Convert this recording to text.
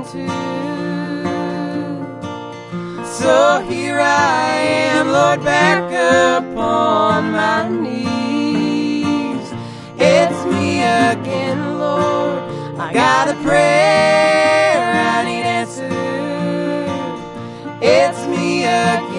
too. So here I am, Lord, back upon my knees. It's me again, Lord. I got a prayer I need answered. It's me again.